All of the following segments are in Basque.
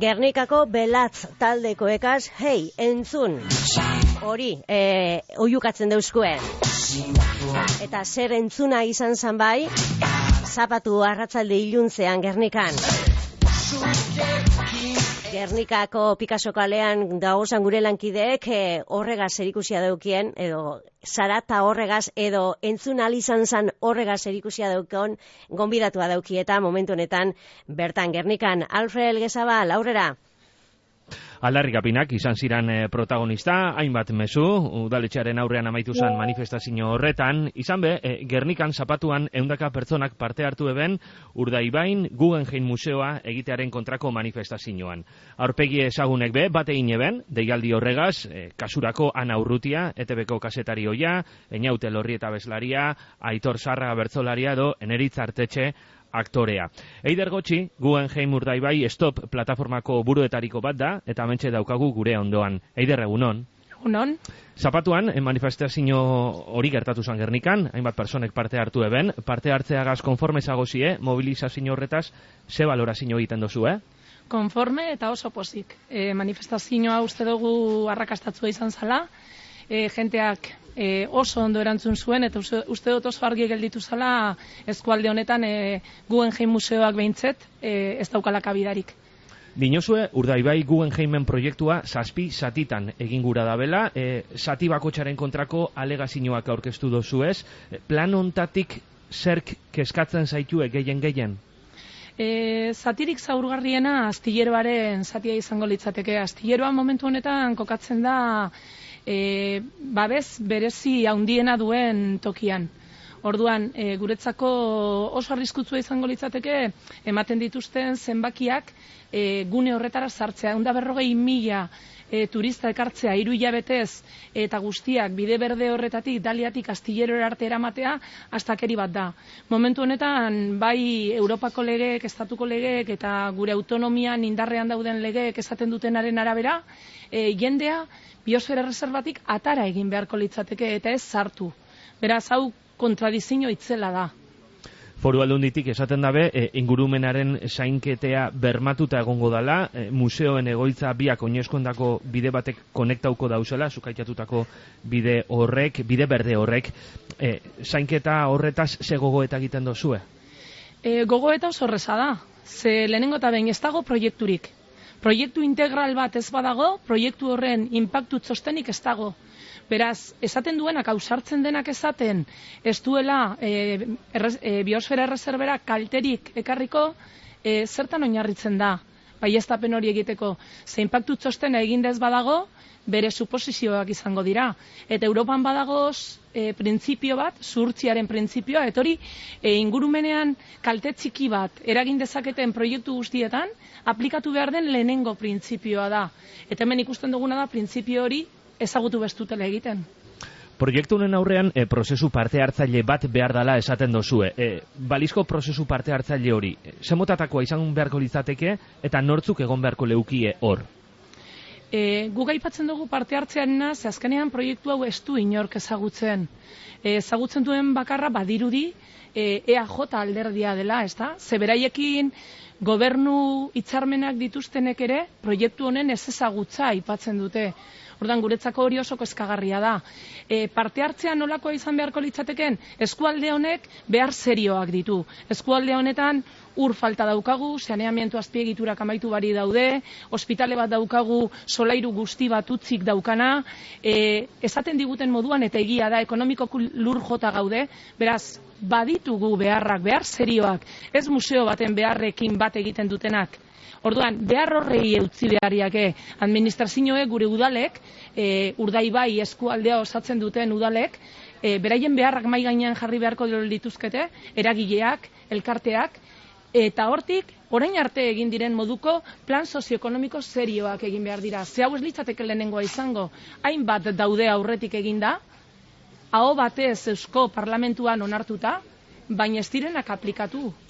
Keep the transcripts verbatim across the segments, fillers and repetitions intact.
Gernikako Belatz taldekoekaz, hei, entzun. Hori, e, oiukatzen deuskue. Eta zer entzuna izan zan bai, zapatu arratzalde iluntzean Gernikan. Gernikako Picasso kalean dagozan gure lankideek e, horregaz zerikusia daukien, edo zarata horregaz, edo entzun alizan zan horregaz zerikusia daukon, gonbidatua dauki eta momentu honetan bertan Gernikan. Alfred Gezabal, aurrera. Aldarrikapinak izan ziren e, protagonista, hainbat mezu, udaletxearen aurrean amaitu zen manifestazio horretan, izan be, e, Gernikan zapatuan ehundaka pertsonak parte hartu eben Urdaibain Guggenheim Museoa egitearen kontrako manifestazioan. Aurpegi ezagunek be, bate egin eben, deialdi horregaz, e, kasurako Ana Urrutia, E T Bko kasetari hoia, Eñaute Lorrieta bezlaria, Aitor Sarraga bertzolaria edo Eneritz Artetxe aktorea. Eider Gotxi, Guggenheim Urdaibai Stop plataformako buruetariko bat da, eta hementxe daukagu gure ondoan. Eider, egunon. Egunon. Zapatuan, manifestazio hori gertatu zen Gernikan, hainbat personek parte hartu eben, parte hartzeagaz konforme zagozie, mobilizazio horretaz, ze balorazio egiten dozu, eh? Konforme eta oso pozik. E, manifestazioa uste dugu arrakastatzua izan zala, e, jenteak e, oso ondo erantzun zuen, eta uste, uste dut oso argi gelditu zala eskualde honetan e, Guggenheim Museoak behintzet e, ez daukala kabidarik. Dinozue, Urdaibai Guggenheimen proiektua zazpi zatitan egin gura dabela, e, zati bakotxaren kontrako alegazioak aurkeztu dozuez, e, plan ontatik zerk kezkatzen zaitue gehien gehien? E, zatirik zaurgarriena astilleroaren zatia izango litzateke. Astilleroa momentu honetan kokatzen da e, babes berezi handiena duen tokian. Orduan, e, guretzako oso arriskutsua izango litzateke ematen dituzten zenbakiak e, gune horretara sartzea. Ehun eta berrogei mila e, turista ekartzea hiru hilabetez eta guztiak bide berde horretatik, daliatik astillerora arte eramatea, astakeri bat da. Momentu honetan, bai Europako legeek, estatuko legeek eta gure autonomian indarrean dauden legeek esaten dutenaren arabera, e, jendea biosfera erreserbatik atara egin beharko litzateke eta ez sartu. Beraz, hau kontradizio itzela da. Foru Aldunditik esaten dabe, e, ingurumenaren zainketea bermatuta egongo dala, e, museoen egoitza biak oinezkondako bide batek konektauko dauzela, zukaitatutako bide horrek, bide berde horrek, e, zainketa horretaz ze gogoeta egiten dozue? E, gogoeta oso horreza da, ze lehenengo eta behin ez dago proiekturik. Proiektu integral bat ez badago, proiektu horren inpaktu txostenik ez dago. Beraz, esaten duenak, ausartzen denak esaten, ez duela e, errez, e, biosfera erreserbera kalterik ekarriko, e, zertan oinarritzen da, baieztapen hori egiteko. Ze inpaktu txostena egindez badago, bere suposizioak izango dira. Eta Europan badagoz e, printzipio bat, zuhurtziaren printzipioa, eta hori e, ingurumenean kalte txiki bat eragin dezaketen proiektu guztietan, aplikatu behar den lehenengo printzipioa da. Eta hemen ikusten duguna da, printzipio hori ezagutu bestutela egiten. Proiektu honen aurrean e, prozesu parte hartzaile bat behar dela esaten dozue. E, balizko prozesu parte hartzaile hori, ze motatakoa izan beharko litzateke eta nortzuk egon beharko leukie hor? E, Guk aipatzen dugu parte hartzearena, ze azkenean proiektu hau ez du inork ezagutzen. E, ezagutzen duen bakarra badirudi e, E A J alderdia dela, ez da? Ze beraiekin gobernu hitzarmenak dituztenek ere proiektu honen ez ezagutza aipatzen dute. Ordan guretzako hori oso kezkagarria da. E, parte hartzea nolakoa izan beharko litzateken, eskualde honek behar serioak ditu. Eskualde honetan ur falta daukagu, saneamiento azpiegiturak amaitu bari daude, ospitale bat daukagu, solairu guzti bat utzik daukana, e, esaten diguten moduan eta egia da, ekonomiko lur jota gaude, beraz, baditugu beharrak, behar serioak, ez museo baten beharrekin bat egiten dutenak. Orduan, behar horrei eutzi behariake, administrazioek gure udalek, e, Urdaibai eskualdea osatzen duten udalek, e, beraien beharrak mai gainean jarri beharko dituzkete, eragileak, elkarteak, eta hortik, orain arte egin diren moduko plan sozioekonomiko serioak egin behar dira. Ze hau ez litzateke lehenengoa izango, hainbat daude aurretik eginda, aho batez Eusko Parlamentuan onartuta, baina ez direnak aplikatu.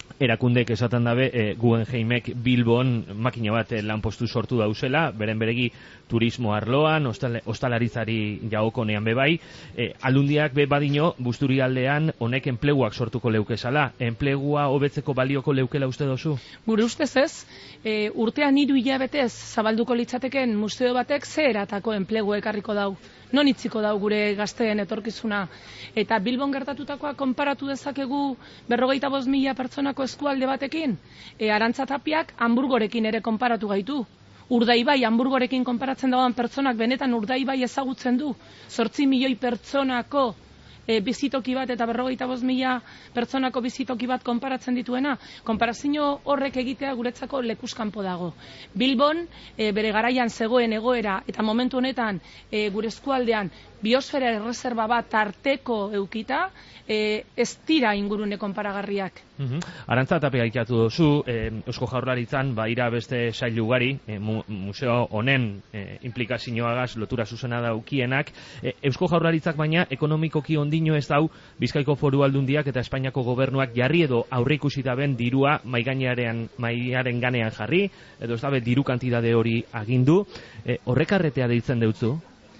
erakundek esaten dabe e, Guggenheimek Bilbon makina bat e, lanpostu sortu dauzela, beren beregi turismo arloan, ostal, ostalaritzari jagokonean bebai, e, aldundiak be badino Busturialdean honek enpleguak sortuko leukezala, enplegua hobetzeko balioko leukela uste dozu? Gure ustez ez, e, urtean hiru hilabetez zabalduko litzateken museo batek ze eratako enplegu ekarriko dau. Non itziko dau gure gazteen etorkizuna. Eta Bilbon gertatutakoa konparatu dezakegu berrogeita bost mila pertsonako eskualde batekin. E, Arantza Tapiak Hamburgorekin ere konparatu gaitu. Urdaibai Hamburgorekin konparatzen dagoen pertsonak benetan Urdaibai ezagutzen du. Zortzi milioi pertsonako e, bizitoki bat eta berrogeita bost mila pertsonako bizitoki bat konparatzen dituena. Konparazio horrek egitea guretzako lekuskanpo dago. Bilbon e, bere garaian zegoen egoera eta momentu honetan e, gure eskualdean biosfera erreserba bat tarteko eukita, e, ez dira ingurune konparagarriak. Uhum. Arantza Tapia ikatu duzu, e, Eusko Jaurlaritzan, ba, ira beste sail ugari, e, mu, museo honen e, implikazioagaz lotura zuzena daukienak, e, Eusko Jaurlaritzak baina ekonomikoki ondino ez dau, Bizkaiko Foru Aldundiak eta Espainiako gobernuak jarri edo aurre ikusi daben dirua maigainearen mailaren ganean jarri, edo ez dabe diru kantidade hori agindu, e, horrekarretea deitzen deutzu?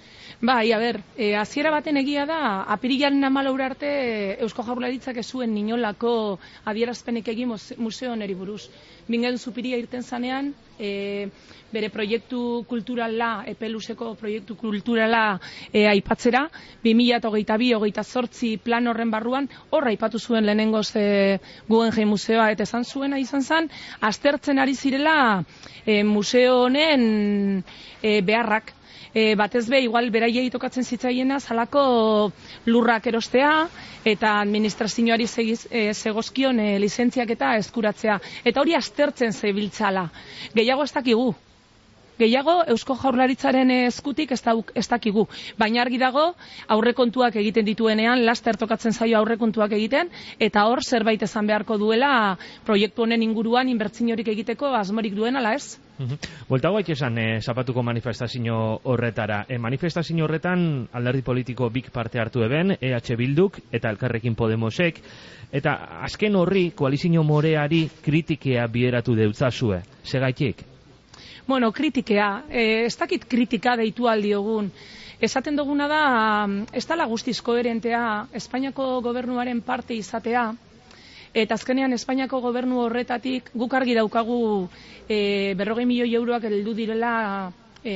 Bai, a ber, e, hasiera baten egia da, apirilaren hamalaura arte Eusko Jaurlaritzak ez zuen inolako adierazpenik egin museo honeri buruz. Bingen Zupiria irten zanean, e, bere proiektu kulturala, epeluzeko proiektu kulturala e, aipatzera, bi mila hogeita bi hogeita zortzi plan horren barruan, horra aipatu zuen lehenengoz e, Guggenheim museoa, eta esan zuena izan zen, aztertzen ari zirela e, museo honen e, beharrak. E, batez be, igual beraiei tokatzen zitzaiena zalako lurrak erostea eta administrazioari segiz, e, zegozkion e, lizentziak eta eskuratzea. Eta hori aztertzen zebiltzala. Gehiago ez dakigu. Gehiago Eusko Jaurlaritzaren eskutik ez, dauk, ez dakigu. Baina argi dago aurrekontuak egiten dituenean, laster tokatzen zaio aurrekontuak egiten, eta hor zerbait esan beharko duela proiektu honen inguruan inbertsiorik egiteko asmorik duen ala ez? Bueltago haik esan eh, zapatuko manifestazio horretara. E, manifestazio horretan alderdi politiko bik parte hartu eben, E H Bilduk eta Elkarrekin Podemosek, eta azken horri koalizio moreari kritikea bideratu deutzazue. Segaitik? Bueno, kritikea. E, ez dakit kritika deitu aldiogun. Esaten duguna da, ez dala guztiz koherentea Espainiako gobernuaren parte izatea, eta azkenean Espainiako gobernu horretatik guk argi daukagu e, berrogei milioi euroak heldu direla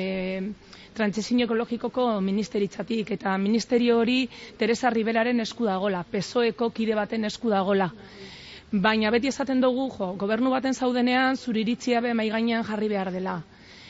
e, trantsizio ekologikoko ministeritzatik, eta ministerio hori Teresa Riberaren esku dagola, P S O E ko kide baten esku dagola. Baina beti esaten dugu, jo, gobernu baten zaudenean zure iritzia be mahai gainean jarri behar dela.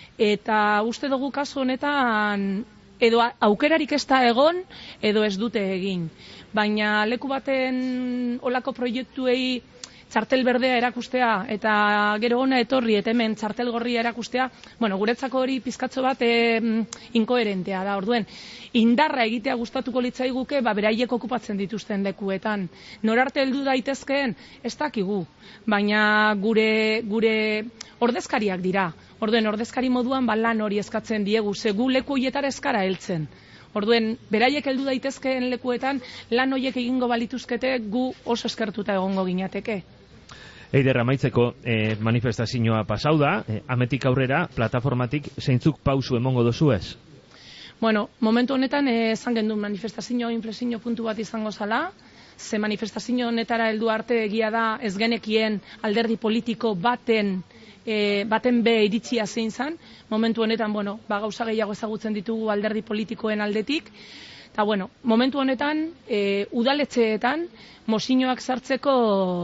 Eta uste dugu kasu honetan edo aukerarik ez da egon, edo ez dute egin. Baina leku baten olako proiektuei txartel berdea erakustea, eta gero ona etorri, eta hemen txartel gorria erakustea, bueno, guretzako hori pizkatzo bat e, inkoherentea da, orduen. Indarra egitea gustatuko litzaiguke, ba, beraiek okupatzen dituzten lekuetan. Norarte heldu daitezkeen, ez dakigu, baina gure, gure ordezkariak dira. Orduen, ordezkari moduan ba, lan hori eskatzen diegu, ze gu leku hoietara eskara heltzen. Orduen, beraiek heldu daitezkeen lekuetan, lan horiek egingo balituzkete gu oso eskertuta egongo ginateke. Eider, amaitzeko eh, manifestazioa pasau da, eh, ametik aurrera, plataformatik zeintzuk pausu emongo dozu ez? Bueno, momentu honetan esan eh, gendun manifestazio inflexio puntu bat izango zala, ze manifestazio honetara heldu arte egia da ez genekien alderdi politiko baten E, baten be iritzia zein zan, momentu honetan, bueno, ba, gauza gehiago ezagutzen ditugu alderdi politikoen aldetik, eta, bueno, momentu honetan, e, udaletxeetan, mozinoak sartzeko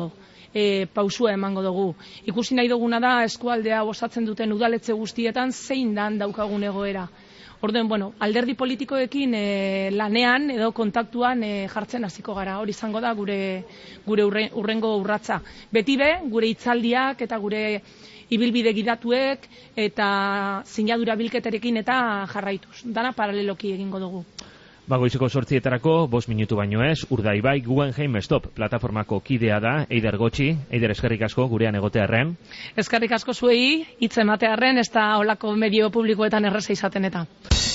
e, pausua emango dugu. Ikusi nahi duguna da, eskualdea osatzen duten udaletxe guztietan, zein dan daukagun egoera. Orduen, bueno, alderdi politikoekin e, lanean edo kontaktuan e, jartzen hasiko gara. Hori izango da gure, gure urre, urrengo urratsa. Beti be, gure hitzaldiak eta gure ibilbide gidatuek eta sinadura bilketarekin eta jarraituz. Dana paraleloki egingo dugu. Bagoizeko sortzietarako, bost minutu baino ez, Urdaibai Guggenheim Stop plataformako kidea da, Eider Gotxi. Eider, eskerrik asko gurean egotearren. Eskerrik asko zuei, hitz ematearren, ez da olako medio publikoetan erreza izaten eta.